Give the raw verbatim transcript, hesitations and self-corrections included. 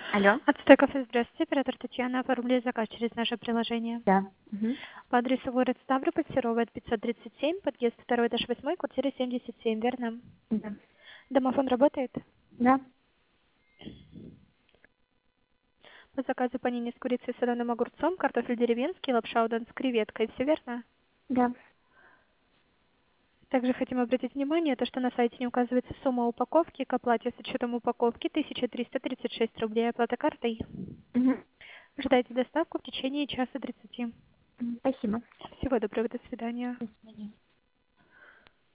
Алло. Ацтек кафе, здравствуйте. Оператор Татьяна. Оформили заказ через наше приложение. Да. Мгм. По адресу город Ставрополь, Серовая, пятьсот тридцать семь, подъезд второй этаж восьмой, квартира семьдесят семь, верно? Да. Домофон работает? Да. По заказу панини с курицей и соленым огурцом, картофель деревенский, лапша удон с креветкой, все верно? Да. Также хотим обратить внимание, то, что на сайте не указывается сумма упаковки, к оплате с учетом упаковки тысяча триста тридцать шесть рублей, оплата картой. Мгм. Ждайте доставку в течение часа тридцати. М, Спасибо. Всего доброго, до свидания. До свидания.